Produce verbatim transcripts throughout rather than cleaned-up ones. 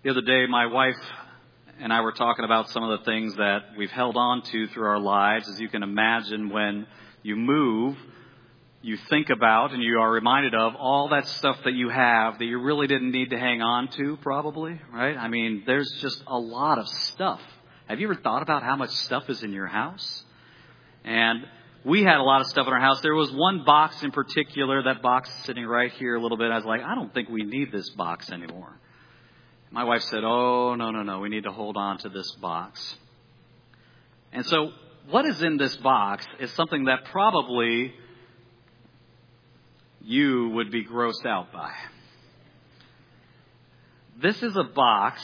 The other day, my wife and I were talking about some of the things that we've held on to through our lives. As you can imagine, when you move, you think about and you are reminded of all that stuff that you have that you really didn't need to hang on to, probably, right? I mean, there's just a lot of stuff. Have you ever thought about how much stuff is in your house? And we had a lot of stuff in our house. There was one box in particular, that box sitting right here a little bit. I was like, I don't think we need this box anymore. My wife said, oh, no, no, no, we need to hold on to this box. And so what is in this box is something that probably you would be grossed out by. This is a box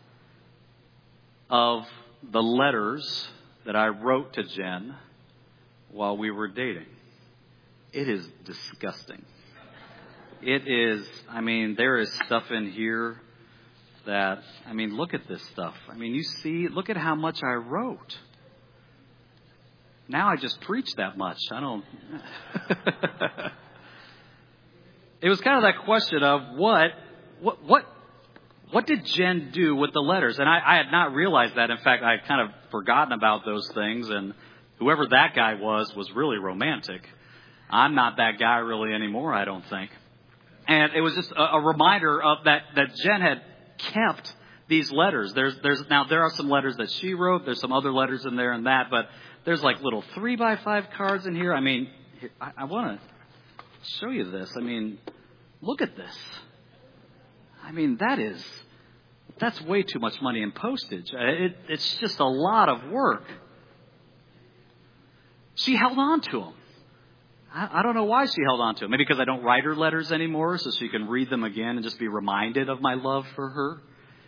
of the letters that I wrote to Jen while we were dating. It is disgusting. It is, I mean, there is stuff in here that, I mean, look at this stuff. I mean, you see, look at how much I wrote. Now I just preach that much. I don't. It was kind of that question of what, what, what, what did Jen do with the letters? And I, I had not realized that. In fact, I had kind of forgotten about those things. And whoever that guy was, was really romantic. I'm not that guy really anymore, I don't think. And it was just a, a reminder of that, that Jen had kept these letters. There's, there's, now there are some letters that she wrote. There's some other letters in there and that, but there's like little three by five cards in here. I mean, I, I want to show you this. I mean, look at this. I mean, that is, that's way too much money in postage. It, it's just a lot of work. She held on to them. I, I don't know why she held on to them. Maybe because I don't write her letters anymore, so she can read them again and just be reminded of my love for her.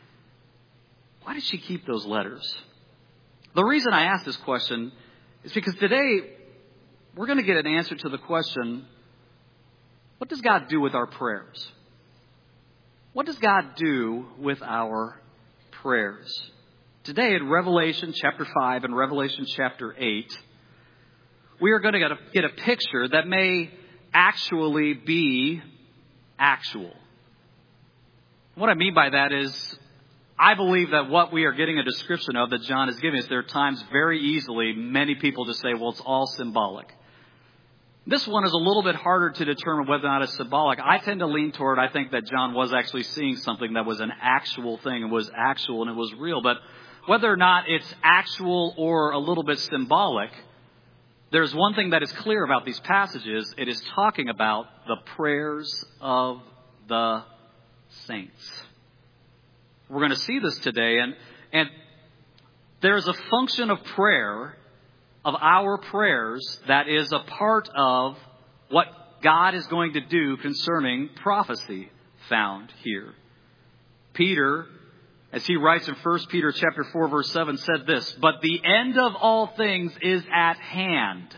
Why did she keep those letters? The reason I ask this question is because today we're going to get an answer to the question, what does God do with our prayers? What does God do with our prayers? Today in Revelation chapter five and Revelation chapter eight, we are going to get a, get a picture that may actually be actual. What I mean by that is, I believe that what we are getting a description of that John is giving us, there are times very easily many people just say, well, it's all symbolic. This one is a little bit harder to determine whether or not it's symbolic. I tend to lean toward, I think that John was actually seeing something that was an actual thing and was actual and it was real. But whether or not it's actual or a little bit symbolic, there's one thing that is clear about these passages. It is talking about the prayers of the saints. We're going to see this today, and and there's a function of prayer, of our prayers, that is a part of what God is going to do concerning prophecy found here. Peter, as he writes in First Peter chapter four, verse seven, said this, "But the end of all things is at hand.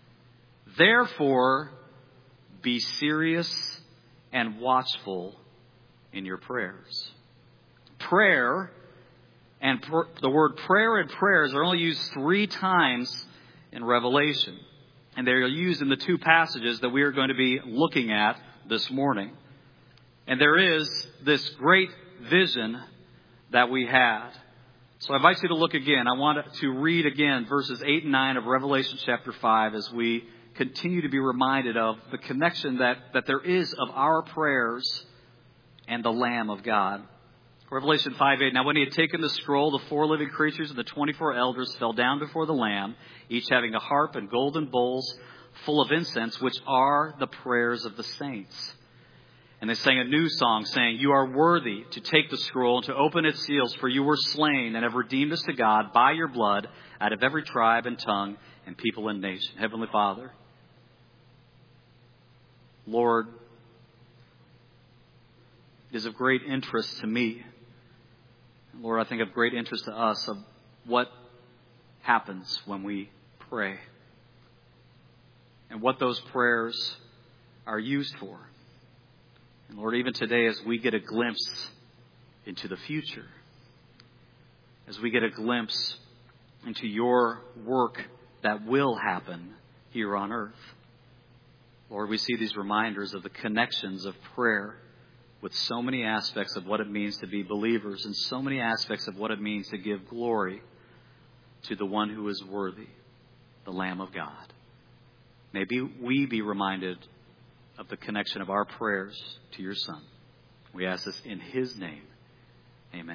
Therefore, be serious and watchful in your prayers." Prayer, and pr- the word prayer and prayers are only used three times in Revelation. And they are used in the two passages that we are going to be looking at this morning. And there is this great vision that we had. So I invite you to look again. I want to read again verses eight and nine of Revelation chapter five as we continue to be reminded of the connection that, that there is of our prayers and the Lamb of God. Revelation five eight. Now when he had taken the scroll, the four living creatures and the twenty-four elders fell down before the Lamb, each having a harp and golden bowls full of incense, which are the prayers of the saints. And they sang a new song, saying, "You are worthy to take the scroll and to open its seals, for you were slain and have redeemed us to God by your blood out of every tribe and tongue and people and nation." Heavenly Father, Lord, it is of great interest to me, Lord, I think of great interest to us, of what happens when we pray and what those prayers are used for. And Lord, even today, as we get a glimpse into the future, as we get a glimpse into your work that will happen here on earth, Lord, we see these reminders of the connections of prayer with so many aspects of what it means to be believers and so many aspects of what it means to give glory to the one who is worthy, the Lamb of God. Maybe we be reminded of the connection of our prayers to your Son. We ask this in His name. Amen.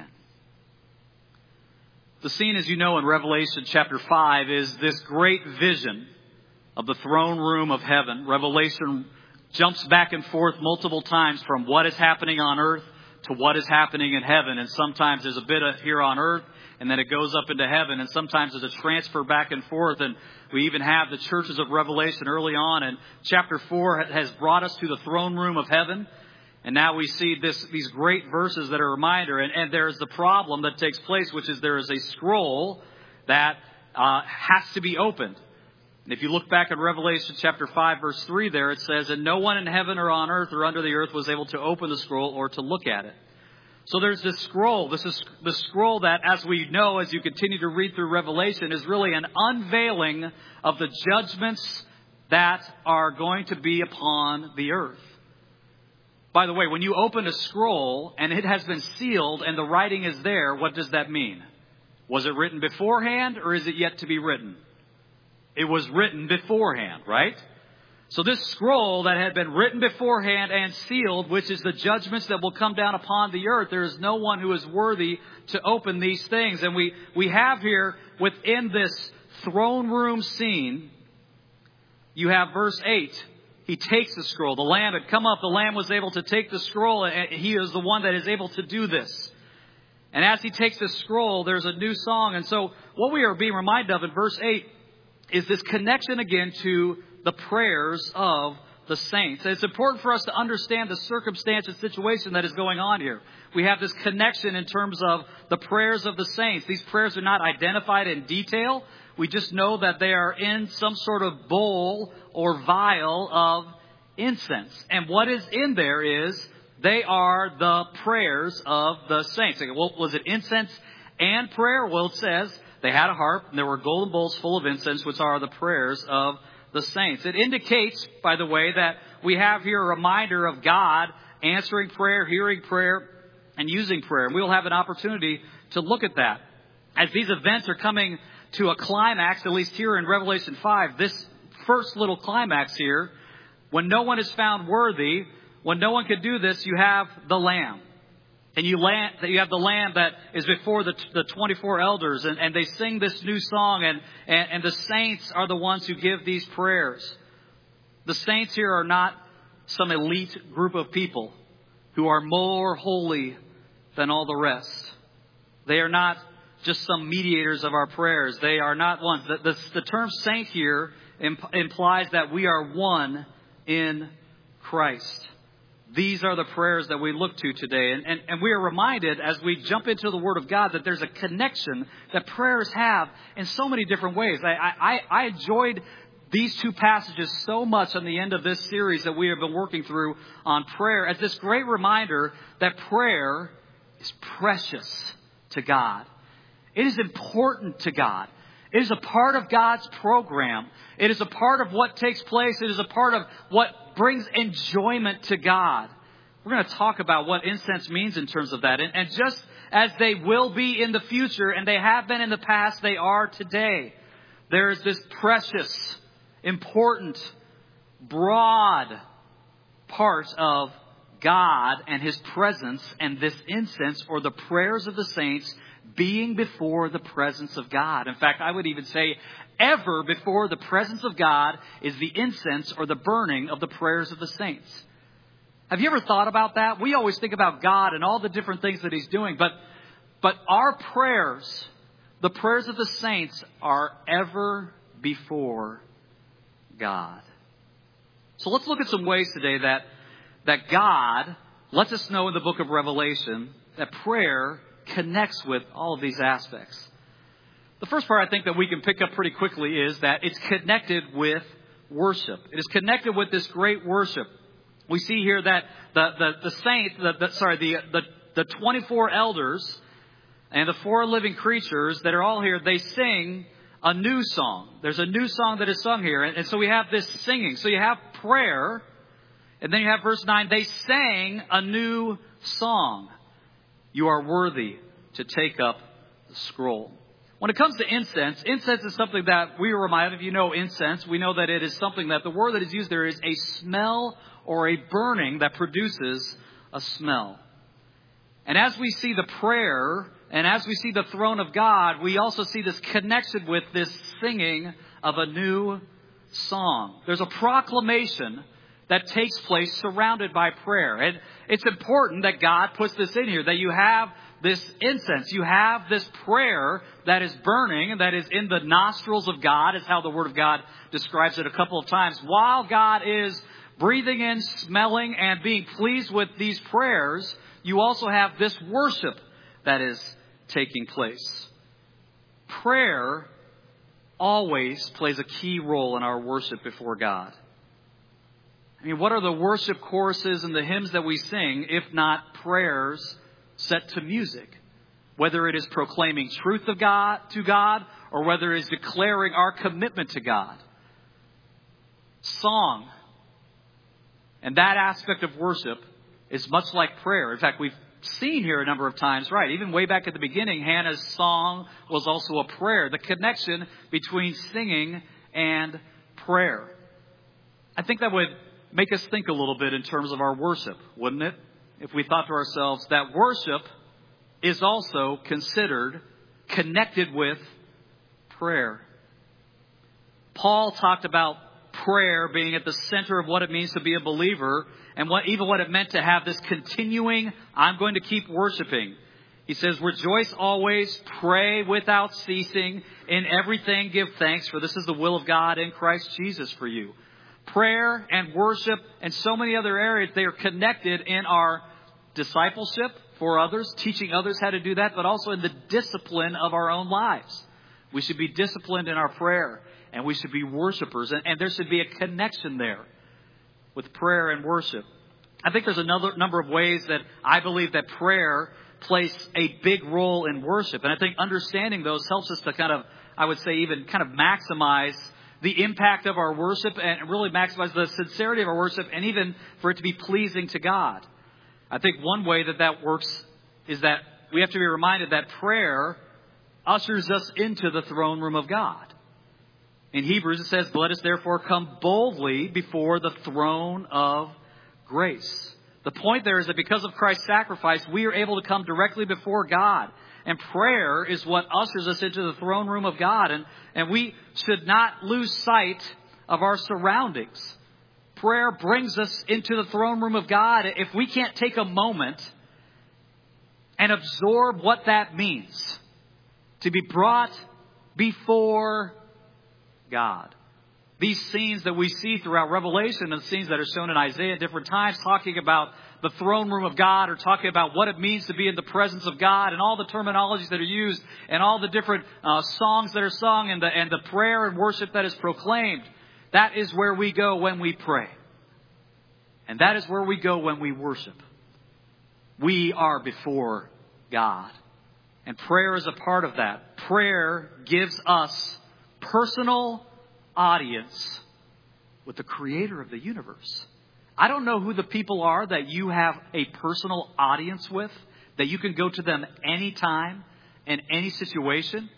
The scene, as you know, in Revelation chapter five is this great vision of the throne room of heaven. Revelation jumps back and forth multiple times from what is happening on earth to what is happening in heaven. And sometimes there's a bit of here on earth, and then it goes up into heaven. And sometimes there's a transfer back and forth. And we even have the churches of Revelation early on. And chapter four has brought us to the throne room of heaven. And now we see this, these great verses that are a reminder. And, and there's the problem that takes place, which is there is a scroll that uh, has to be opened. And if you look back at Revelation chapter five, verse three there, it says, and no one in heaven or on earth or under the earth was able to open the scroll or to look at it. So there's this scroll. This is the scroll that, as we know, as you continue to read through Revelation, is really an unveiling of the judgments that are going to be upon the earth. By the way, when you open a scroll and it has been sealed and the writing is there, what does that mean? Was it written beforehand or is it yet to be written? It was written beforehand, right? So this scroll that had been written beforehand and sealed, which is the judgments that will come down upon the earth, there is no one who is worthy to open these things. And we, we have here within this throne room scene, you have verse eight. He takes the scroll. The Lamb had come up. The Lamb was able to take the scroll. And he is the one that is able to do this. And as he takes the scroll, there's a new song. And so what we are being reminded of in verse eight is this connection again to the prayers of the saints. And it's important for us to understand the circumstance and situation that is going on here. We have this connection in terms of the prayers of the saints. These prayers are not identified in detail. We just know that they are in some sort of bowl or vial of incense. And what is in there is they are the prayers of the saints. Well, was it incense and prayer? Well, it says they had a harp and there were golden bowls full of incense, which are the prayers of the saints. It indicates, by the way, that we have here a reminder of God answering prayer, hearing prayer, and using prayer. And we'll have an opportunity to look at that. As these events are coming to a climax, at least here in Revelation five, this first little climax here, when no one is found worthy, when no one could do this, you have the Lamb. And you, land, you have the Lamb that is before the, the twenty-four elders, and, and they sing this new song, and, and, and the saints are the ones who give these prayers. The saints here are not some elite group of people who are more holy than all the rest. They are not just some mediators of our prayers. They are not ones. The, the, the term saint here imp- implies that we are one in Christ. These are the prayers that we look to today. And, and, and we are reminded as we jump into the Word of God that there's a connection that prayers have in so many different ways. I, I, I enjoyed these two passages so much on the end of this series that we have been working through on prayer as this great reminder that prayer is precious to God. It is important to God. It is a part of God's program. It is a part of what takes place. It is a part of what brings enjoyment to God. We're going to talk about what incense means in terms of that. And, and just as they will be in the future, and they have been in the past, they are today. There is this precious, important, broad part of God and His presence, and this incense or the prayers of the saints being before the presence of God. In fact, I would even say ever before the presence of God is the incense or the burning of the prayers of the saints. Have you ever thought about that? We always think about God and all the different things that He's doing, but but our prayers, the prayers of the saints, are ever before God. So let's look at some ways today that that God lets us know in the book of Revelation that prayer connects with all of these aspects. The first part I think that we can pick up pretty quickly is that it's connected with worship. It is connected with this great worship. We see here that the the, the saints, the, the sorry, the, the the twenty-four elders and the four living creatures that are all here, they sing a new song. There's a new song that is sung here, and, and so we have this singing. So you have prayer, And then you have verse nine, they sang a new song. You are worthy to take up the scroll. When it comes to incense, incense is something that we are reminded of. You know incense. We know that it is something that the word that is used there is a smell or a burning that produces a smell. And as we see the prayer and as we see the throne of God, we also see this connection with this singing of a new song. There's a proclamation that takes place surrounded by prayer. And it's important that God puts this in here, that you have this incense, you have this prayer that is burning and that is in the nostrils of God, is how the Word of God describes it a couple of times. While God is breathing in, smelling, and being pleased with these prayers, you also have this worship that is taking place. Prayer always plays a key role in our worship before God. I mean, what are the worship choruses and the hymns that we sing if not prayers set to music? Whether it is proclaiming truth of God to God or whether it is declaring our commitment to God. Song and that aspect of worship is much like prayer. In fact, we've seen here a number of times, right? Even way back at the beginning, Hannah's song was also a prayer. The connection between singing and prayer. I think that would make us think a little bit in terms of our worship, wouldn't it? If we thought to ourselves that worship is also considered connected with prayer. Paul talked about prayer being at the center of what it means to be a believer and what even what it meant to have this continuing, I'm going to keep worshiping. He says, rejoice always, pray without ceasing, in everything give thanks, for this is the will of God in Christ Jesus for you. Prayer and worship and so many other areas, they are connected in our discipleship for others, teaching others how to do that, but also in the discipline of our own lives. We should be disciplined in our prayer and we should be worshipers. And, and there should be a connection there with prayer and worship. I think there's another number of ways that I believe that prayer plays a big role in worship. And I think understanding those helps us to kind of, I would say, even kind of maximize the impact of our worship and really maximize the sincerity of our worship and even for it to be pleasing to God. I think one way that that works is that we have to be reminded that prayer ushers us into the throne room of God. In Hebrews it says, let us therefore come boldly before the throne of grace. The point there is that because of Christ's sacrifice, we are able to come directly before God. And prayer is what ushers us into the throne room of God. And, and we should not lose sight of our surroundings. Prayer brings us into the throne room of God. If we can't take a moment and absorb what that means, to be brought before God. These scenes that we see throughout Revelation and the scenes that are shown in Isaiah at different times, talking about the throne room of God or talking about what it means to be in the presence of God and all the terminologies that are used and all the different uh, songs that are sung and the, and the prayer and worship that is proclaimed. That is where we go when we pray. And that is where we go when we worship. We are before God. And prayer is a part of that. Prayer gives us personal audience with the Creator of the universe. I don't know who the people are that you have a personal audience with, that you can go to them anytime in any situation,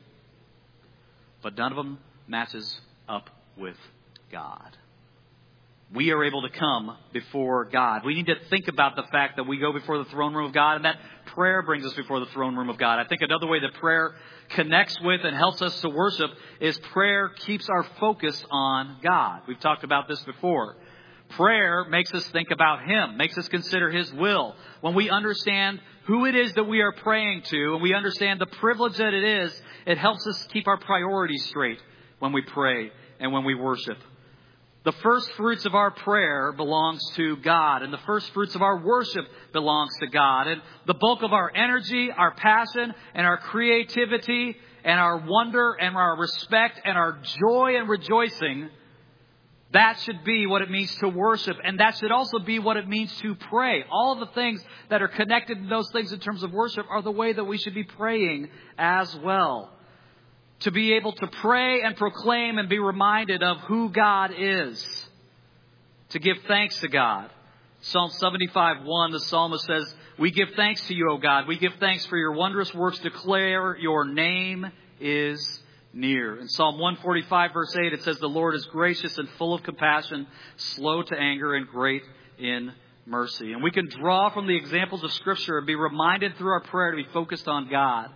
but none of them matches up with God. We are able to come before God. We need to think about the fact that we go before the throne room of God, and that prayer brings us before the throne room of God. I think another way that prayer connects with and helps us to worship is prayer keeps our focus on God. We've talked about this before. Prayer makes us think about Him, makes us consider His will. When we understand who it is that we are praying to, and we understand the privilege that it is, it helps us keep our priorities straight when we pray and when we worship. The first fruits of our prayer belongs to God, and the first fruits of our worship belongs to God. And the bulk of our energy, our passion, and our creativity, and our wonder, and our respect, and our joy and rejoicing, that should be what it means to worship. And that should also be what it means to pray. All of the things that are connected to those things in terms of worship are the way that we should be praying as well. To be able to pray and proclaim and be reminded of who God is. To give thanks to God. Psalm seventy-five, one, the psalmist says, "We give thanks to you, O God. We give thanks for your wondrous works. Declare your name is near." In Psalm one forty-five, verse eight, it says, "The Lord is gracious and full of compassion, slow to anger and great in mercy." And we can draw from the examples of Scripture and be reminded through our prayer to be focused on God.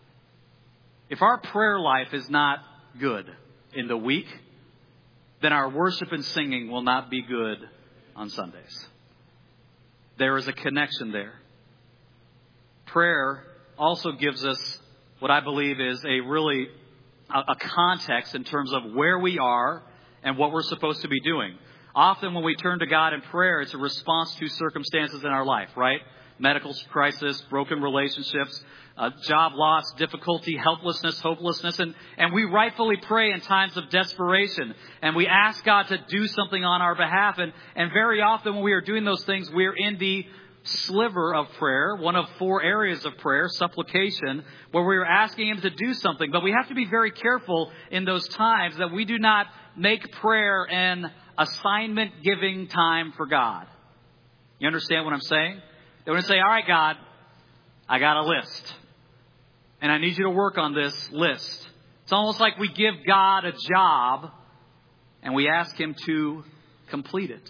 If our prayer life is not good in the week, then our worship and singing will not be good on Sundays. There is a connection there. Prayer also gives us what I believe is a really a, a context in terms of where we are and what we're supposed to be doing. Often when we turn to God in prayer, it's a response to circumstances in our life, right? Medical crisis, broken relationships, uh, job loss, difficulty, helplessness, hopelessness. And, and we rightfully pray in times of desperation. And we ask God to do something on our behalf. And, and very often when we are doing those things, we're in the sliver of prayer, one of four areas of prayer, supplication, where we're asking Him to do something. But we have to be very careful in those times that we do not make prayer an assignment-giving time for God. You understand what I'm saying? They want to say, "All right, God, I got a list, and I need you to work on this list." It's almost like we give God a job, and we ask Him to complete it.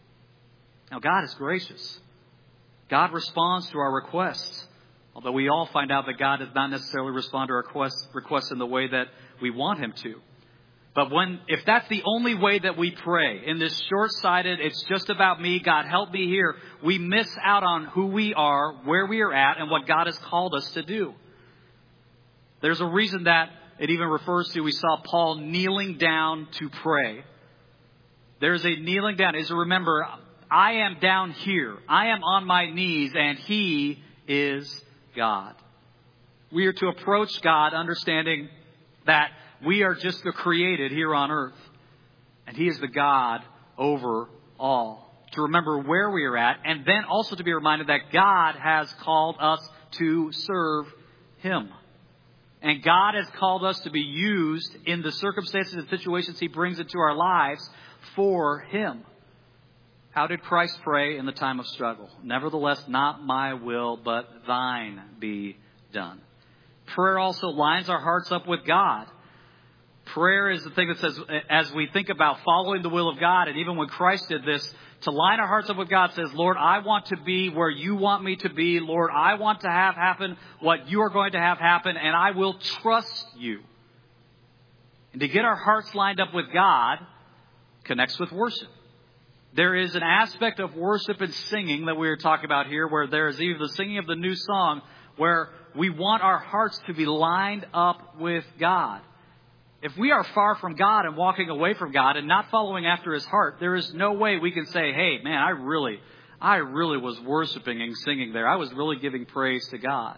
Now, God is gracious. God responds to our requests, although we all find out that God does not necessarily respond to our requests, requests in the way that we want Him to. But when, if that's the only way that we pray, in this short-sighted, it's just about me, God help me here, we miss out on who we are, where we are at, and what God has called us to do. There's a reason that it even refers to, we saw Paul kneeling down to pray. There's a kneeling down. Is to remember, I am down here. I am on my knees, and He is God. We are to approach God understanding that we are just the created here on earth, and He is the God over all. To remember where we are at, and then also to be reminded that God has called us to serve Him. And God has called us to be used in the circumstances and situations He brings into our lives for Him. How did Christ pray in the time of struggle? "Nevertheless, not my will, but thine be done." Prayer also lines our hearts up with God. Prayer is the thing that says, as we think about following the will of God, and even when Christ did this, to line our hearts up with God says, "Lord, I want to be where you want me to be. Lord, I want to have happen what you are going to have happen, and I will trust you." And to get our hearts lined up with God connects with worship. There is an aspect of worship and singing that we are talking about here, where there is even the singing of the new song, where we want our hearts to be lined up with God. If we are far from God and walking away from God and not following after His heart, there is no way we can say, "Hey, man, I really, I really was worshiping and singing there. I was really giving praise to God."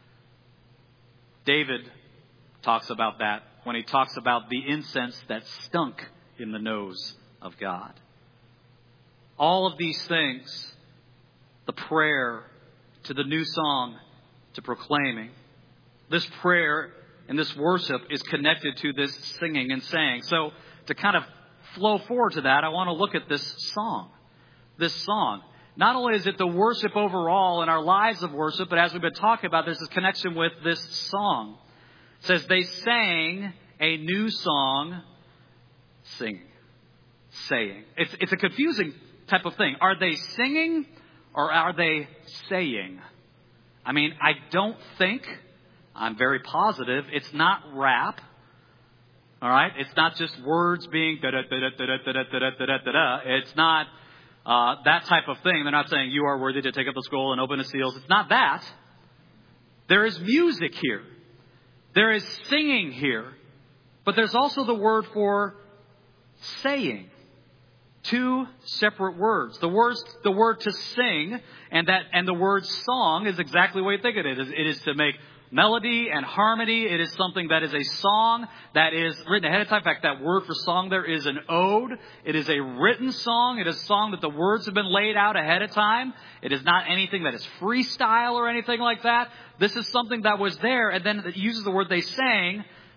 David talks about that when he talks about the incense that stunk in the nose of God. All of these things, the prayer to the new song to proclaiming, this prayer and this worship is connected to this singing and saying. So to kind of flow forward to that, I want to look at this song. This song. Not only is it the worship overall in our lives of worship, but as we've been talking about, there's this connection with this song. It says they sang a new song, singing, saying. It's, it's a confusing type of thing. Are they singing or are they saying? I mean, I don't think, I'm very positive, it's not rap. All right? It's not just words being da da da da da da da da da da da. It's not uh, that type of thing. They're not saying you are worthy to take up the scroll and open the seals. It's not that. There is music here. There is singing here. But there's also the word for saying. Two separate words. The words, the word to sing and that and the word song is exactly what you think it is. It is to make melody and harmony. It is something that is a song that is written ahead of time. In fact, that word for song there is an ode. It is a written song. It is a song that the words have been laid out ahead of time. It is not anything that is freestyle or anything like that. This is something that was there, and then it uses the word they sang.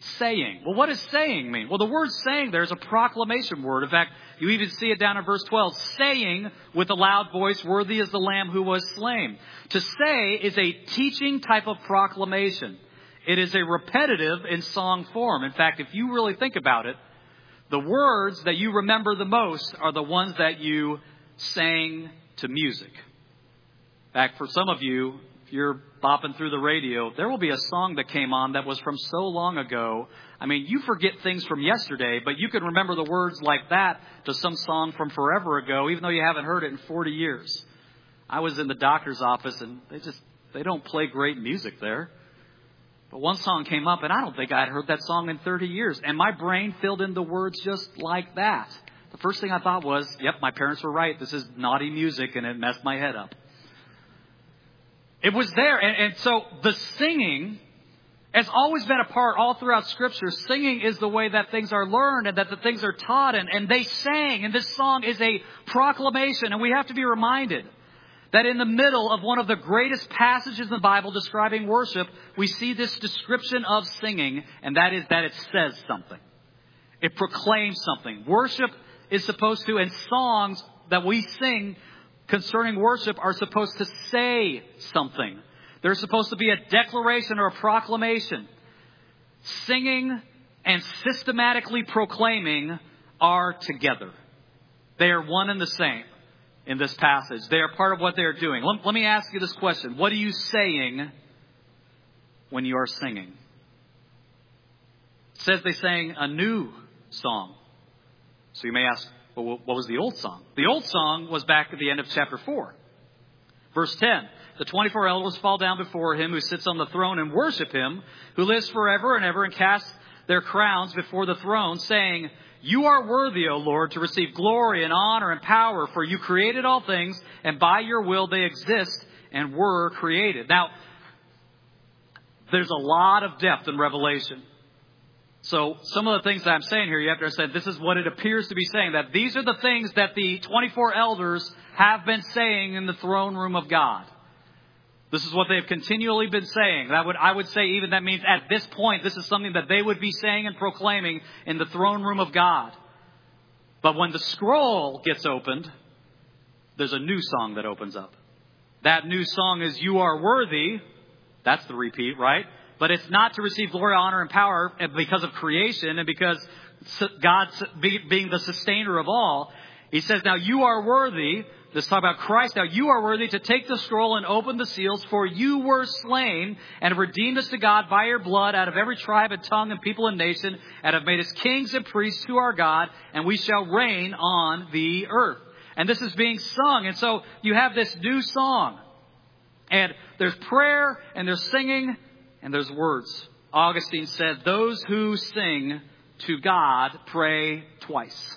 saying. Well, what does saying mean? Well, the word saying there is a proclamation word. In fact, you even see it down in verse twelve. Saying with a loud voice, worthy is the Lamb who was slain. To say is a teaching type of proclamation. It is a repetitive in song form. In fact, if you really think about it, the words that you remember the most are the ones that you sang to music. In fact, for some of you, if you're bopping through the radio, there will be a song that came on that was from so long ago. I mean, you forget things from yesterday, but you can remember the words like that to some song from forever ago, even though you haven't heard it in forty years. I was in the doctor's office, and they just, they don't play great music there. But one song came up, and I don't think I'd heard that song in thirty years. And my brain filled in the words just like that. The first thing I thought was, yep, my parents were right. This is naughty music, and it messed my head up. It was there. And, and so the singing has always been a part all throughout Scripture. Singing is the way that things are learned and that the things are taught. And, and they sang. And this song is a proclamation. And we have to be reminded that in the middle of one of the greatest passages in the Bible describing worship, we see this description of singing, and that is that it says something. It proclaims something. Worship is supposed to, and songs that we sing concerning worship are supposed to say something. They're supposed to be a declaration or a proclamation. Singing and systematically proclaiming are together. They are one and the same. In this passage, they are part of what they are doing. Let, let me ask you this question. What are you saying when you are singing? It says they sang a new song. So you may ask, well, what was the old song? The old song was back at the end of chapter four. Verse ten. The twenty-four elders fall down before him who sits on the throne and worship him, who lives forever and ever, and cast their crowns before the throne, saying, you are worthy, O Lord, to receive glory and honor and power, for you created all things, and by your will they exist and were created. Now, there's a lot of depth in Revelation. So some of the things that I'm saying here, you have to understand, this is what it appears to be saying, that these are the things that the twenty-four elders have been saying in the throne room of God. This is what they've continually been saying. That would, I would say even that means at this point, this is something that they would be saying and proclaiming in the throne room of God. But when the scroll gets opened, there's a new song that opens up. That new song is You Are Worthy. That's the repeat, right? But it's not to receive glory, honor, and power because of creation and because God being the sustainer of all. He says, now you are worthy. Let's talk about Christ. Now you are worthy to take the scroll and open the seals, for you were slain and have redeemed us to God by your blood out of every tribe and tongue and people and nation, and have made us kings and priests to our God, and we shall reign on the earth. And this is being sung. And so you have this new song. And there's prayer, and there's singing, and there's words. Augustine said, those who sing to God pray twice.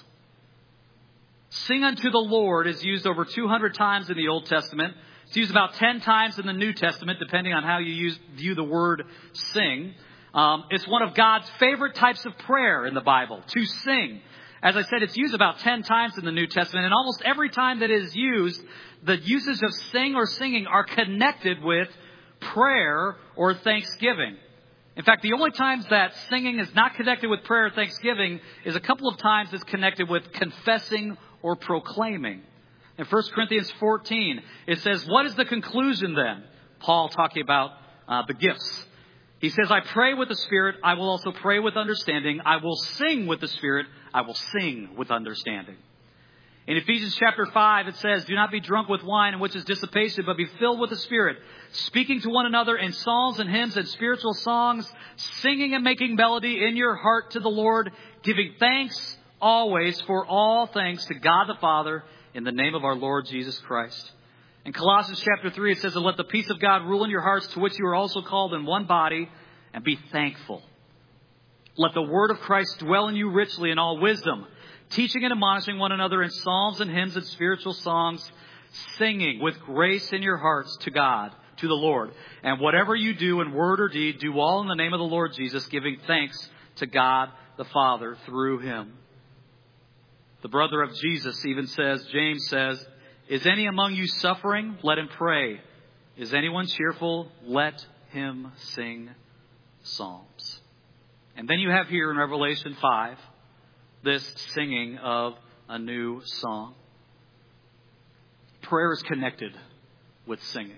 Sing unto the Lord is used over two hundred times in the Old Testament. It's used about ten times in the New Testament, depending on how you use, view the word sing. Um, it's one of God's favorite types of prayer in the Bible, to sing. As I said, it's used about ten times in the New Testament, and almost every time that it is used, the uses of sing or singing are connected with prayer or thanksgiving. In fact, the only times that singing is not connected with prayer or thanksgiving is a couple of times it's connected with confessing or proclaiming. In First Corinthians fourteen, it says, what is the conclusion then? Paul talking about uh, the gifts. He says, I pray with the Spirit, I will also pray with understanding. I will sing with the Spirit, I will sing with understanding. In Ephesians chapter five, it says, do not be drunk with wine, in which is dissipation, but be filled with the Spirit, speaking to one another in psalms and hymns and spiritual songs, singing and making melody in your heart to the Lord, giving thanks always for all things to God the Father in the name of our Lord Jesus Christ. In Colossians chapter three, it says, and let the peace of God rule in your hearts, to which you are also called in one body, and be thankful. Let the word of Christ dwell in you richly in all wisdom, teaching and admonishing one another in psalms and hymns and spiritual songs, singing with grace in your hearts to God, to the Lord. And whatever you do in word or deed, do all in the name of the Lord Jesus, giving thanks to God the Father through him. The brother of Jesus even says, James says, is any among you suffering? Let him pray. Is anyone cheerful? Let him sing psalms. And then you have here in Revelation five, this singing of a new song. Prayer is connected with singing.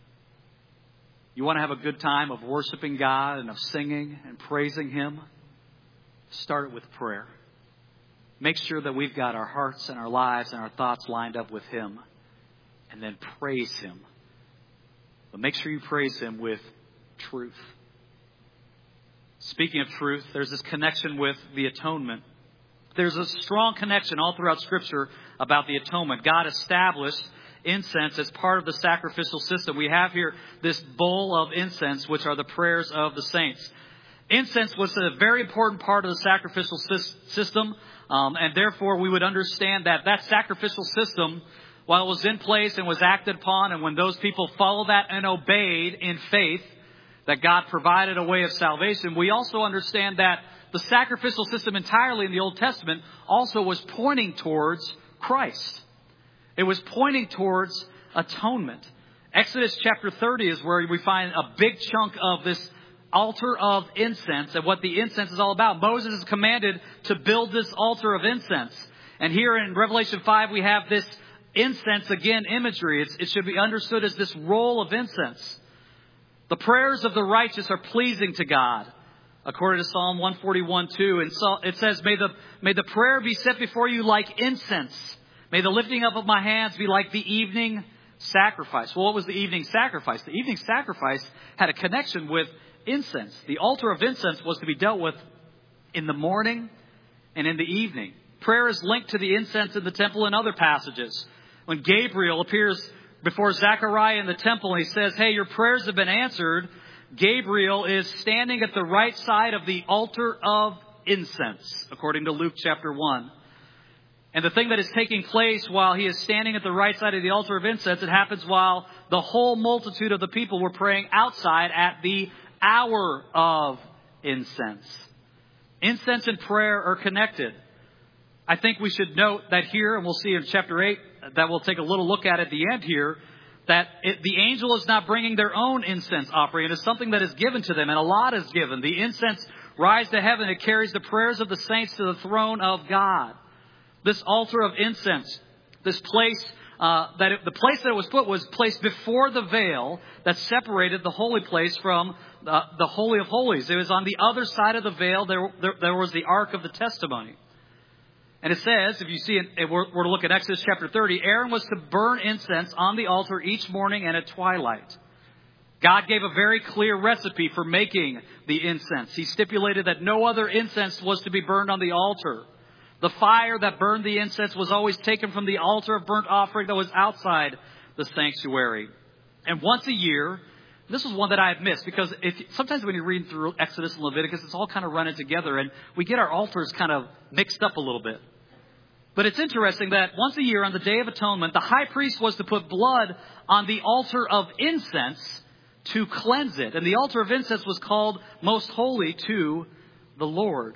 You want to have a good time of worshiping God and of singing and praising Him? Start it with prayer. Make sure that we've got our hearts and our lives and our thoughts lined up with Him. And then praise Him. But make sure you praise Him with truth. Speaking of truth, there's this connection with the atonement. There's a strong connection all throughout Scripture about the atonement. God established incense as part of the sacrificial system. We have here this bowl of incense, which are the prayers of the saints. Incense was a very important part of the sacrificial system, um, and therefore we would understand that that sacrificial system, while it was in place and was acted upon, and when those people followed that and obeyed in faith, that God provided a way of salvation, we also understand that the sacrificial system entirely in the Old Testament also was pointing towards Christ. It was pointing towards atonement. Exodus chapter thirty is where we find a big chunk of this altar of incense and what the incense is all about. Moses is commanded to build this altar of incense. And here in Revelation five, we have this incense, again, imagery. It's, it should be understood as this roll of incense. The prayers of the righteous are pleasing to God, according to Psalm one forty-one two. And so it says, may the, may the prayer be set before you like incense. May the lifting up of my hands be like the evening sacrifice. Well, what was the evening sacrifice? The evening sacrifice had a connection with incense. The altar of incense was to be dealt with in the morning and in the evening. Prayer is linked to the incense in the temple in other passages. When Gabriel appears before Zechariah in the temple and he says, hey, your prayers have been answered, Gabriel is standing at the right side of the altar of incense, according to Luke chapter one. And the thing that is taking place while he is standing at the right side of the altar of incense, it happens while the whole multitude of the people were praying outside at the hour of incense. Incense and prayer are connected. I think we should note that here, and we'll see in chapter eight, that we'll take a little look at at the end here, that it, the angel is not bringing their own incense offering. It is something that is given to them, and a lot is given. The incense rise to heaven. It carries the prayers of the saints to the throne of God. This altar of incense, this place, uh, that it, the place that it was put was placed before the veil that separated the holy place from uh, the Holy of Holies. It was on the other side of the veil. There, there, there was the Ark of the Testimony. And it says, if you see it, we're, we're to look at Exodus chapter thirty, Aaron was to burn incense on the altar each morning and at twilight. God gave a very clear recipe for making the incense. He stipulated that no other incense was to be burned on the altar. The fire that burned the incense was always taken from the altar of burnt offering that was outside the sanctuary. And once a year, this was one that I had missed because if, sometimes when you read through Exodus and Leviticus, it's all kind of running together and we get our altars kind of mixed up a little bit. But it's interesting that once a year on the Day of Atonement, the high priest was to put blood on the altar of incense to cleanse it. And the altar of incense was called most holy to the Lord.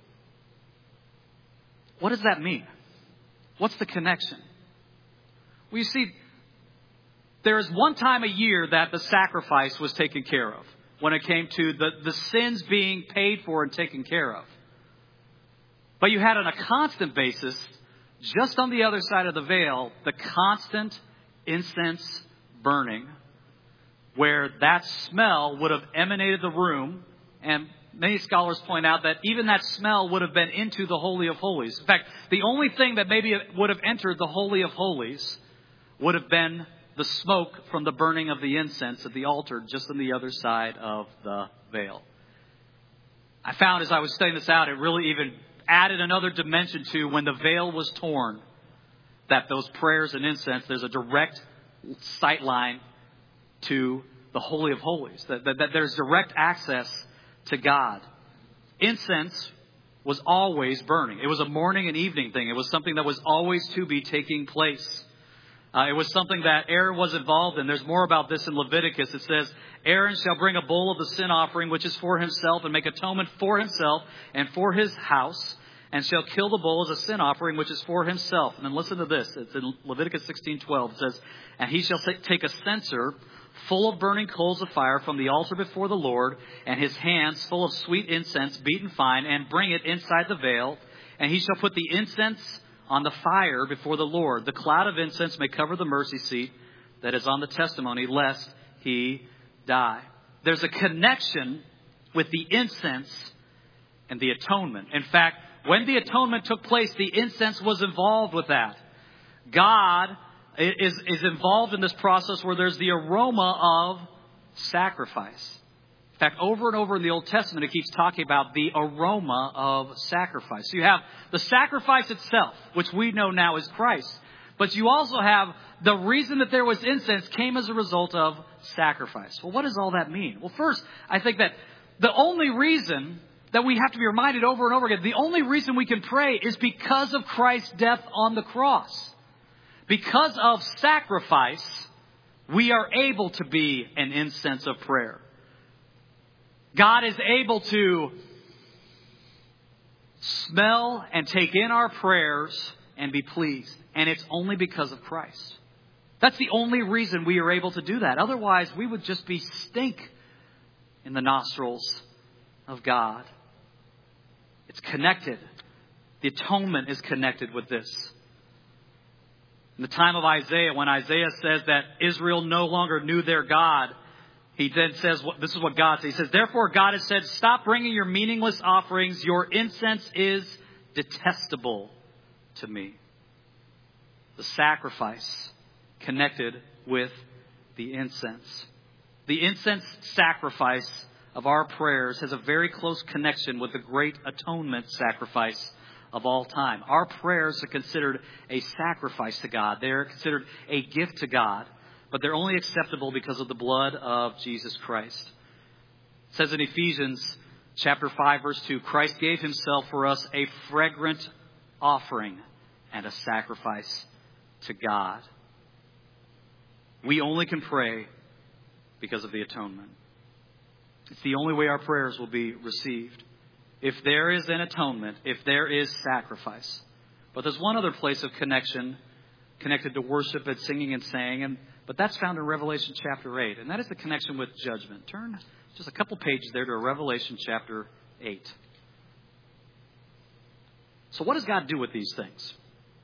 What does that mean? What's the connection? Well, you see, there is one time a year that the sacrifice was taken care of when it came to the, the sins being paid for and taken care of. But you had on a constant basis, just on the other side of the veil, the constant incense burning, where that smell would have emanated the room. And many scholars point out that even that smell would have been into the Holy of Holies. In fact, the only thing that maybe would have entered the Holy of Holies would have been the smoke from the burning of the incense at the altar just on the other side of the veil. I found as I was studying this out, it really even added another dimension to when the veil was torn, that those prayers and incense, there's a direct sight line to the Holy of Holies, that, that, that there's direct access to God. Incense was always burning. It was a morning and evening thing. It was something that was always to be taking place. Uh, it was something that Aaron was involved in. There's more about this in Leviticus. It says, Aaron shall bring a bull of the sin offering, which is for himself, and make atonement for himself and for his house, and shall kill the bull as a sin offering, which is for himself. And then listen to this. It's in Leviticus sixteen twelve. It says, and he shall take a censer full of burning coals of fire from the altar before the Lord, and his hands full of sweet incense beaten fine, and bring it inside the veil. And he shall put the incense on the fire before the Lord. The cloud of incense may cover the mercy seat that is on the testimony, lest he die. There's a connection with the incense and the atonement. In fact, when the atonement took place, the incense was involved with that. God is, is involved in this process where there's the aroma of sacrifice. In fact, over and over in the Old Testament, it keeps talking about the aroma of sacrifice. So you have the sacrifice itself, which we know now is Christ. But you also have the reason that there was incense came as a result of sacrifice. Well, what does all that mean? Well, first, I think that the only reason that we have to be reminded over and over again, the only reason we can pray is because of Christ's death on the cross. Because of sacrifice, we are able to be an incense of prayer. God is able to smell and take in our prayers and be pleased. And it's only because of Christ. That's the only reason we are able to do that. Otherwise, we would just be stink in the nostrils of God. It's connected. The atonement is connected with this. In the time of Isaiah, when Isaiah says that Israel no longer knew their God, he then says, this is what God says. He says, therefore God has said, stop bringing your meaningless offerings. Your incense is detestable to me. The sacrifice connected with the incense. The incense sacrifice of our prayers has a very close connection with the great atonement sacrifice of all time. Our prayers are considered a sacrifice to God. They're considered a gift to God, but they're only acceptable because of the blood of Jesus Christ. It says in Ephesians chapter five, verse two, Christ gave himself for us a fragrant offering and a sacrifice to God. We only can pray because of the atonement. It's the only way our prayers will be received. If there is an atonement, if there is sacrifice. But there's one other place of connection, connected to worship and singing and saying, and but that's found in Revelation chapter eight, and that is the connection with judgment. Turn just a couple pages there to Revelation chapter eight. So what does God do with these things?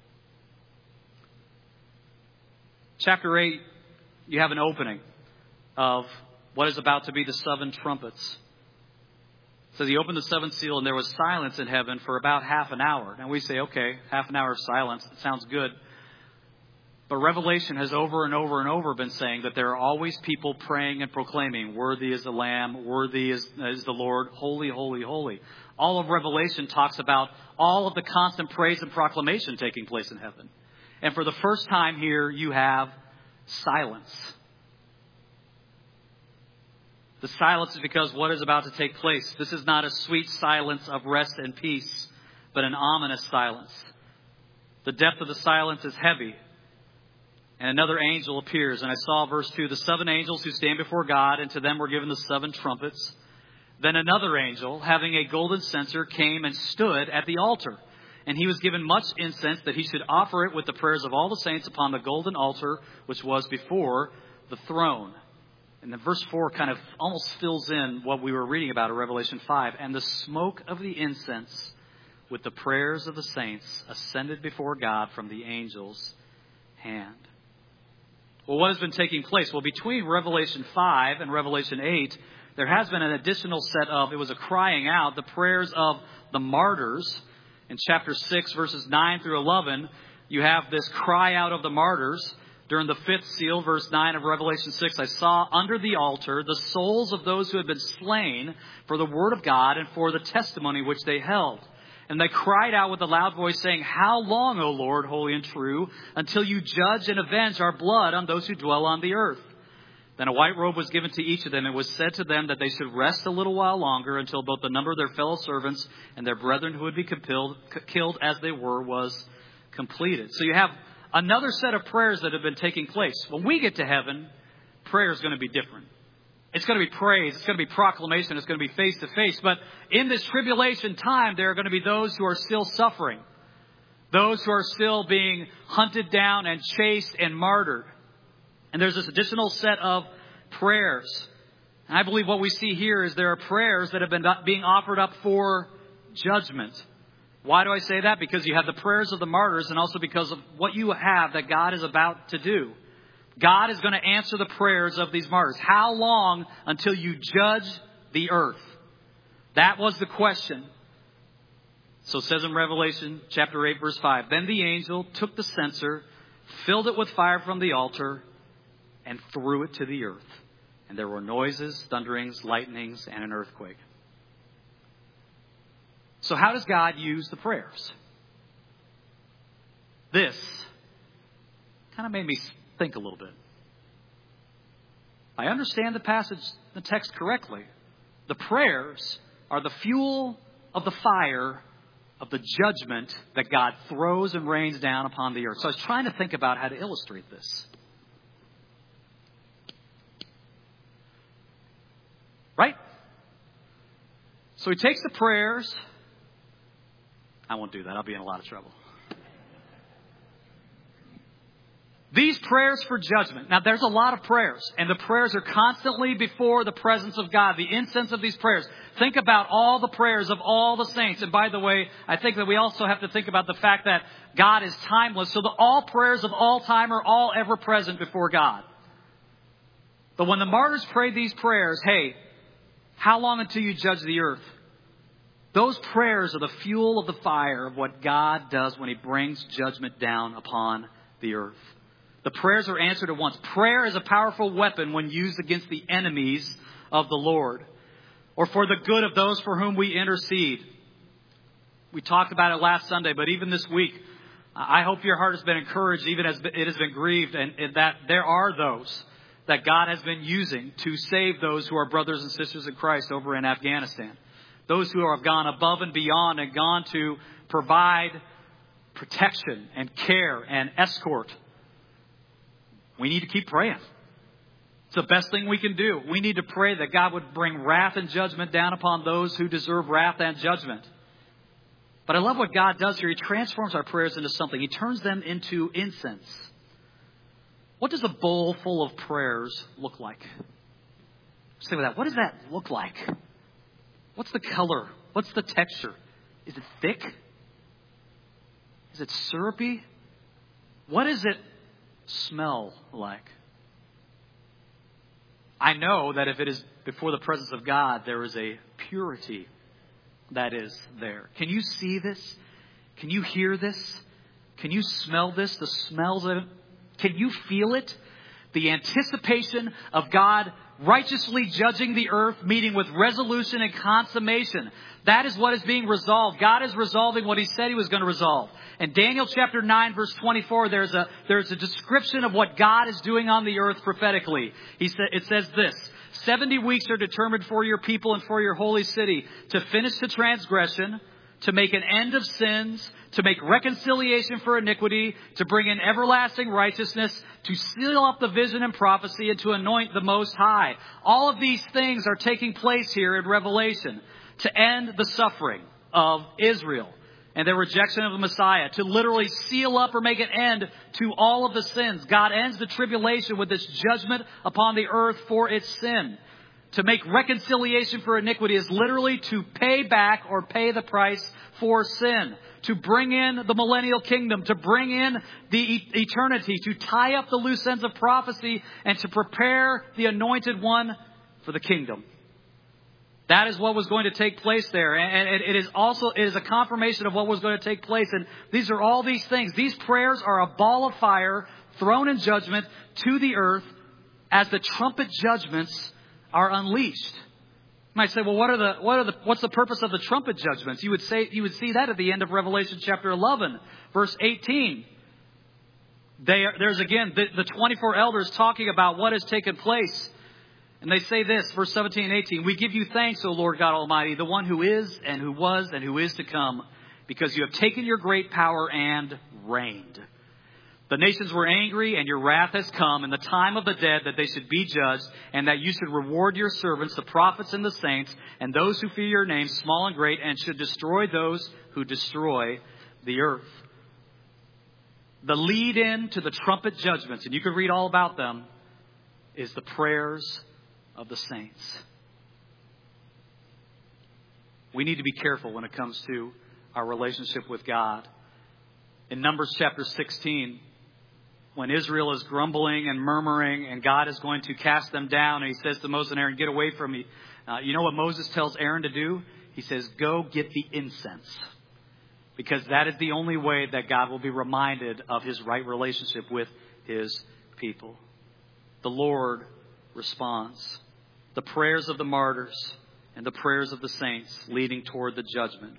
Chapter eight, you have an opening of what is about to be the seven trumpets. It says he opened the seventh seal and there was silence in heaven for about half an hour. Now we say, okay, half an hour of silence, that sounds good. But Revelation has over and over and over been saying that there are always people praying and proclaiming, worthy is the Lamb, worthy is, is the Lord, holy, holy, holy. All of Revelation talks about all of the constant praise and proclamation taking place in heaven. And for the first time here, you have silence. The silence is because what is about to take place. This is not a sweet silence of rest and peace, but an ominous silence. The depth of the silence is heavy. And another angel appears. And I saw, verse two, the seven angels who stand before God, and to them were given the seven trumpets. Then another angel, having a golden censer, came and stood at the altar. And he was given much incense that he should offer it with the prayers of all the saints upon the golden altar, which was before the throne. And then verse four kind of almost fills in what we were reading about in Revelation five. And the smoke of the incense with the prayers of the saints ascended before God from the angel's hand. Well, what has been taking place? Well, between Revelation five and Revelation eight, there has been an additional set of, it was a crying out, the prayers of the martyrs. In chapter six, verses nine through eleven, you have this cry out of the martyrs. During the fifth seal, verse nine of Revelation six, I saw under the altar the souls of those who had been slain for the word of God and for the testimony which they held. And they cried out with a loud voice, saying, how long, O Lord, holy and true, until you judge and avenge our blood on those who dwell on the earth? Then a white robe was given to each of them. It was said to them that they should rest a little while longer until both the number of their fellow servants and their brethren who would be compelled, killed as they were was completed. So you have another set of prayers that have been taking place. When we get to heaven, prayer is going to be different. It's going to be praise. It's going to be proclamation. It's going to be face to face. But in this tribulation time, there are going to be those who are still suffering. Those who are still being hunted down and chased and martyred. And there's this additional set of prayers. And I believe what we see here is there are prayers that have been being offered up for judgment. Why do I say that? Because you have the prayers of the martyrs and also because of what you have that God is about to do. God is going to answer the prayers of these martyrs. How long until you judge the earth? That was the question. So it says in Revelation chapter eight, verse five, then the angel took the censer, filled it with fire from the altar, and threw it to the earth. And there were noises, thunderings, lightnings, and an earthquake. So how does God use the prayers? This kind of made me think a little bit. I understand the passage, the text correctly. The prayers are the fuel of the fire of the judgment that God throws and rains down upon the earth. So I was trying to think about how to illustrate this. Right? So he takes the prayers. I won't do that. I'll be in a lot of trouble. These prayers for judgment. Now, there's a lot of prayers, and the prayers are constantly before the presence of God. The incense of these prayers. Think about all the prayers of all the saints. And by the way, I think that we also have to think about the fact that God is timeless. So the all prayers of all time are all ever present before God. But when the martyrs prayed these prayers, hey, how long until you judge the earth? Those prayers are the fuel of the fire of what God does when he brings judgment down upon the earth. The prayers are answered at once. Prayer is a powerful weapon when used against the enemies of the Lord, or for the good of those for whom we intercede. We talked about it last Sunday, but even this week, I hope your heart has been encouraged, even as it has been grieved, and that there are those that God has been using to save those who are brothers and sisters in Christ over in Afghanistan. Those who have gone above and beyond and gone to provide protection and care and escort. We need to keep praying. It's the best thing we can do. We need to pray that God would bring wrath and judgment down upon those who deserve wrath and judgment. But I love what God does here. He transforms our prayers into something. He turns them into incense. What does a bowl full of prayers look like? Let's think about that. What does that look like? What's the color? What's the texture? Is it thick? Is it syrupy? What does it smell like? I know that if it is before the presence of God, there is a purity that is there. Can you see this? Can you hear this? Can you smell this? The smells of it? Can you feel it? The anticipation of God righteously judging the earth, meeting with resolution and consummation. That is what is being resolved. God is resolving what he said he was going to resolve. In Daniel chapter nine, verse twenty-four, there's a, there's a description of what God is doing on the earth prophetically. He said, it says this, seventy weeks are determined for your people and for your holy city to finish the transgression, to make an end of sins, to make reconciliation for iniquity, to bring in everlasting righteousness, to seal up the vision and prophecy, and to anoint the Most High. All of these things are taking place here in Revelation to end the suffering of Israel and their rejection of the Messiah, to literally seal up or make an end to all of the sins. God ends the tribulation with this judgment upon the earth for its sin. To make reconciliation for iniquity is literally to pay back or pay the price for sin. To bring in the millennial kingdom, to bring in the eternity, to tie up the loose ends of prophecy, and to prepare the anointed one for the kingdom. That is what was going to take place there. And it is also, it is a confirmation of what was going to take place. And these are all these things. These prayers are a ball of fire thrown in judgment to the earth as the trumpet judgments are unleashed. You might say, well, what are the, what are the, what's the purpose of the trumpet judgments? You would say, you would see that at the end of Revelation chapter eleven, verse eighteen. They are, there's again, the, the twenty-four elders talking about what has taken place. And they say this, verse seventeen and eighteen, we give you thanks, O Lord God Almighty, the one who is and who was and who is to come, because you have taken your great power and reigned. The nations were angry, and your wrath has come in the time of the dead that they should be judged, and that you should reward your servants, the prophets and the saints, and those who fear your name, small and great, and should destroy those who destroy the earth. The lead in to the trumpet judgments, and you can read all about them, is the prayers of the saints. We need to be careful when it comes to our relationship with God. In Numbers chapter sixteen, when Israel is grumbling and murmuring and God is going to cast them down, and he says to Moses and Aaron, get away from me. Uh, you know what Moses tells Aaron to do? He says, go get the incense. Because that is the only way that God will be reminded of his right relationship with his people. The Lord responds. The prayers of the martyrs and the prayers of the saints leading toward the judgment.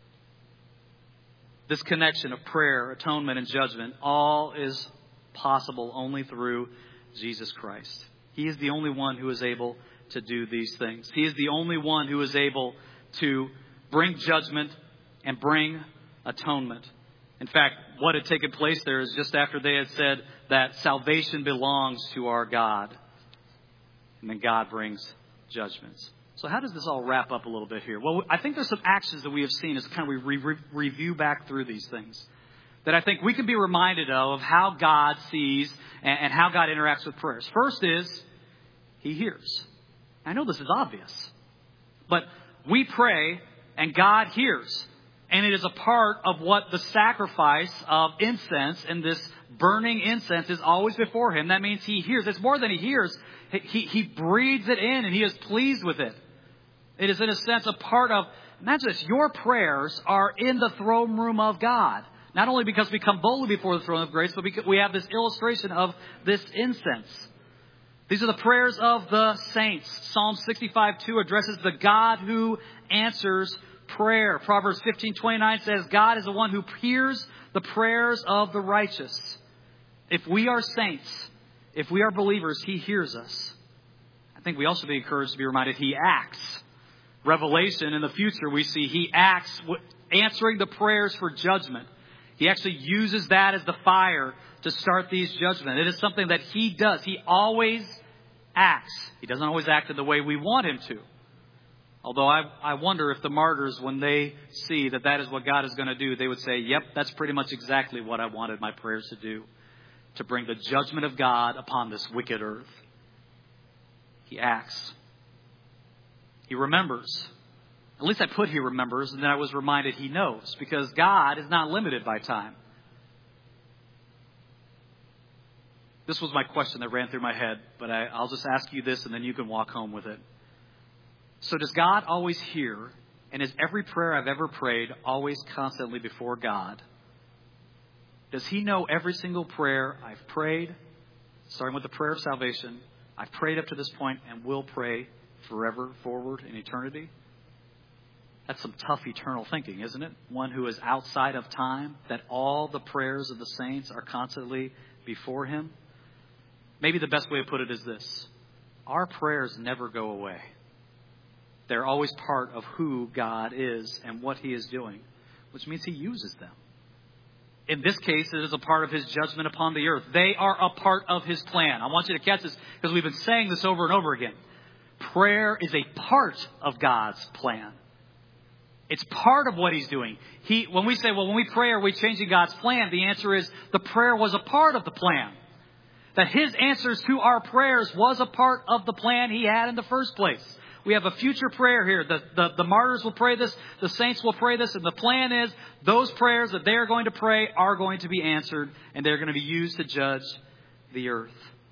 This connection of prayer, atonement, and judgment, all is possible only through Jesus Christ. He is the only one who is able to do these things. He is the only one who is able to bring judgment and bring atonement. In fact, what had taken place there is just after they had said that salvation belongs to our God. And then God brings judgments. So how does this all wrap up a little bit here? Well, I think there's some actions that we have seen as kind of we re- review back through these things that I think we can be reminded of, of how God sees and, and how God interacts with prayers. First is he hears. I know this is obvious, but we pray and God hears. And it is a part of what the sacrifice of incense and this burning incense is always before him. That means he hears. It's more than he hears. He, he breathes it in and he is pleased with it. It is in a sense a part of, not just your prayers are in the throne room of God. Not only because we come boldly before the throne of grace, but because we have this illustration of this incense. These are the prayers of the saints. Psalm sixty-five two addresses the God who answers prayer. Proverbs fifteen twenty-nine says, God is the one who hears the prayers of the righteous. If we are saints, if we are believers, he hears us. I think we also be encouraged to be reminded he acts. Revelation in the future, we see he acts answering the prayers for judgment. He actually uses that as the fire to start these judgments. It is something that he does. He always acts. He doesn't always act in the way we want him to. Although I, I wonder if the martyrs, when they see that that is what God is going to do, they would say, yep, that's pretty much exactly what I wanted my prayers to do. To bring the judgment of God upon this wicked earth. He acts. He remembers. At least I put he remembers, and then I was reminded he knows. Because God is not limited by time. This was my question that ran through my head, but I, I'll just ask you this and then you can walk home with it. So does God always hear, and is every prayer I've ever prayed always constantly before God? Does he know every single prayer I've prayed, starting with the prayer of salvation, I've prayed up to this point and will pray forever forward in eternity? That's some tough eternal thinking, isn't it? One who is outside of time, that all the prayers of the saints are constantly before him. Maybe the best way to put it is this. Our prayers never go away. They're always part of who God is and what he is doing, which means he uses them. In this case, it is a part of his judgment upon the earth. They are a part of his plan. I want you to catch this because we've been saying this over and over again. Prayer is a part of God's plan. It's part of what he's doing. He, when we say, well, when we pray, are we changing God's plan? The answer is the prayer was a part of the plan. That his answers to our prayers was a part of the plan he had in the first place. We have a future prayer here. The, the, the martyrs will pray this. The saints will pray this. And the plan is those prayers that they are going to pray are going to be answered. And they're going to be used to judge the earth.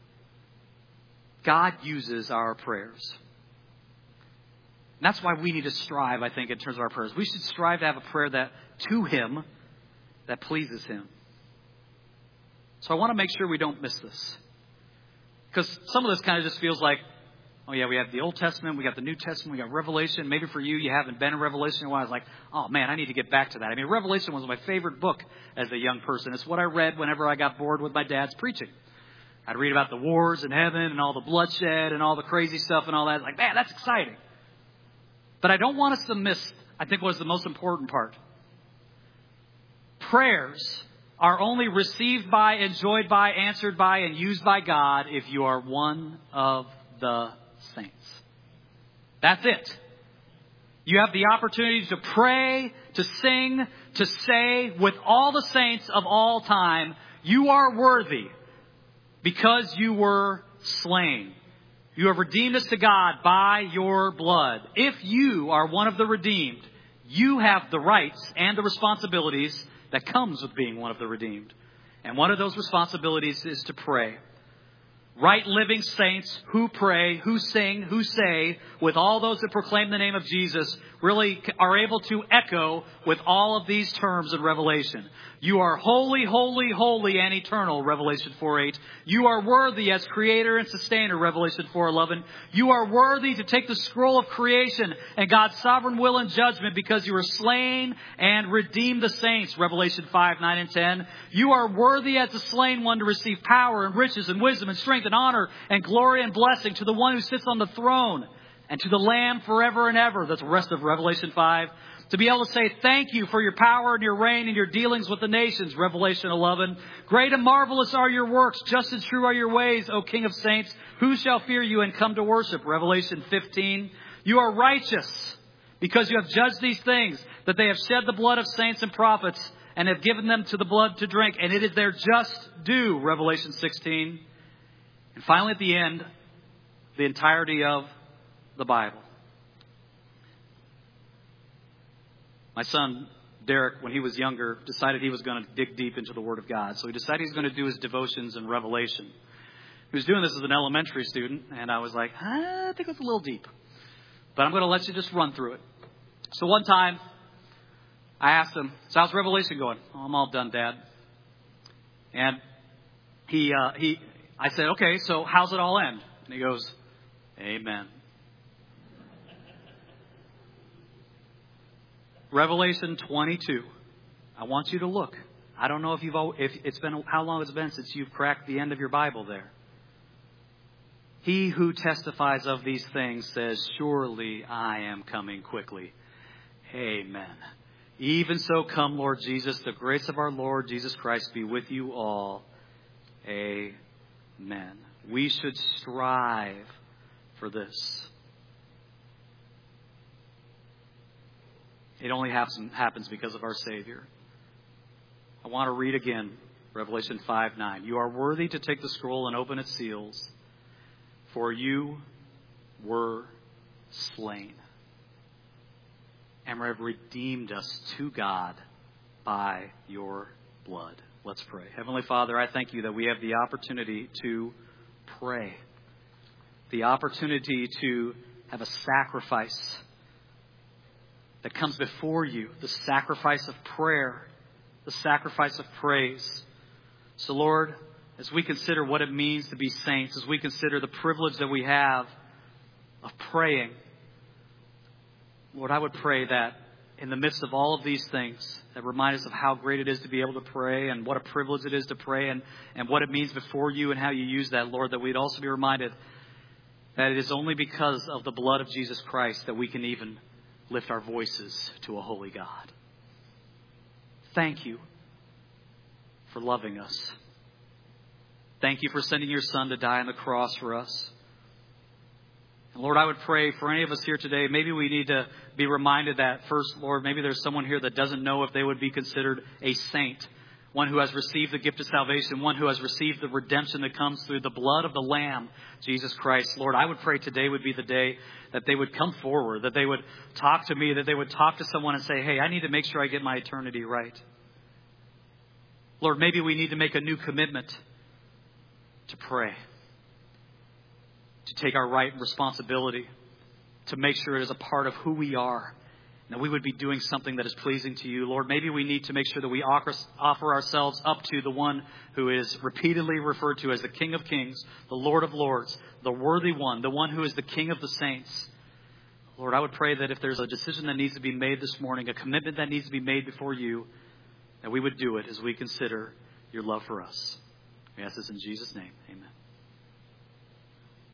God uses our prayers. And that's why we need to strive, I think, in terms of our prayers. We should strive to have a prayer that to him that pleases him. So I want to make sure we don't miss this. Because some of this kind of just feels like, oh yeah, we have the Old Testament, we got the New Testament, we got Revelation. Maybe for you, you haven't been in Revelation in a while. I was like, oh man, I need to get back to that. I mean, Revelation was my favorite book as a young person. It's what I read whenever I got bored with my dad's preaching. I'd read about the wars in heaven and all the bloodshed and all the crazy stuff and all that. Like, man, that's exciting. But I don't want us to miss, I think, what was the most important part. Prayers are only received by, enjoyed by, answered by, and used by God if you are one of the saints. That's it. You have the opportunity to pray, to sing, to say with all the saints of all time, you are worthy because you were slain. You have redeemed us to God by your blood. If you are one of the redeemed, you have the rights and the responsibilities that comes with being one of the redeemed. And one of those responsibilities is to pray. Right living saints who pray, who sing, who say, with all those that proclaim the name of Jesus, really are able to echo with all of these terms in Revelation. You are holy, holy, holy and eternal, Revelation four eight. You are worthy as creator and sustainer, Revelation four eleven. You are worthy to take the scroll of creation and God's sovereign will and judgment because you were slain and redeemed the saints, Revelation five nine and ten. You are worthy as the slain one to receive power and riches and wisdom and strength and honor and glory and blessing to the one who sits on the throne and to the Lamb forever and ever. That's the rest of Revelation five. To be able to say thank you for your power and your reign and your dealings with the nations, Revelation eleven. Great and marvelous are your works, just and true are your ways, O King of saints. Who shall fear you and come to worship? Revelation fifteen. You are righteous because you have judged these things, that they have shed the blood of saints and prophets and have given them to the blood to drink, and it is their just due, Revelation sixteen. And finally at the end, the entirety of the Bible. My son, Derek, when he was younger, decided he was going to dig deep into the Word of God. So he decided he was going to do his devotions in Revelation. He was doing this as an elementary student, and I was like, ah, I think it's a little deep. But I'm going to let you just run through it. So one time, I asked him, so how's Revelation going? Oh, I'm all done, Dad. And he, uh, he, I said, okay, so how's it all end? And he goes, Amen. Revelation twenty-two. I want you to look. I don't know if you've if it's been how long it's been since you've cracked the end of your Bible there. He who testifies of these things says, surely I am coming quickly. Amen. Even so come, Lord Jesus, the grace of our Lord Jesus Christ be with you all. Amen. We should strive for this. It only happens, happens because of our Savior. I want to read again Revelation five nine. You are worthy to take the scroll and open its seals, for you were slain and have redeemed us to God by your blood. Let's pray. Heavenly Father, I thank you that we have the opportunity to pray, the opportunity to have a sacrifice that comes before you, the sacrifice of prayer, the sacrifice of praise. So, Lord, as we consider what it means to be saints, as we consider the privilege that we have of praying, Lord, I would pray that in the midst of all of these things that remind us of how great it is to be able to pray and what a privilege it is to pray and, and what it means before you and how you use that, Lord, that we'd also be reminded that it is only because of the blood of Jesus Christ that we can even lift our voices to a holy God. Thank you for loving us. Thank you for sending your Son to die on the cross for us. And Lord, I would pray for any of us here today, maybe we need to be reminded that first, Lord, maybe there's someone here that doesn't know if they would be considered a saint, one who has received the gift of salvation, one who has received the redemption that comes through the blood of the Lamb, Jesus Christ. Lord, I would pray today would be the day that they would come forward, that they would talk to me, that they would talk to someone and say, hey, I need to make sure I get my eternity right. Lord, maybe we need to make a new commitment to pray, to take our right and responsibility, to make sure it is a part of who we are, and that we would be doing something that is pleasing to you. Lord, maybe we need to make sure that we offer, offer ourselves up to the one who is repeatedly referred to as the King of Kings, the Lord of Lords, the worthy one, the one who is the King of the saints. Lord, I would pray that if there's a decision that needs to be made this morning, a commitment that needs to be made before you, that we would do it as we consider your love for us. We ask this in Jesus' name. Amen.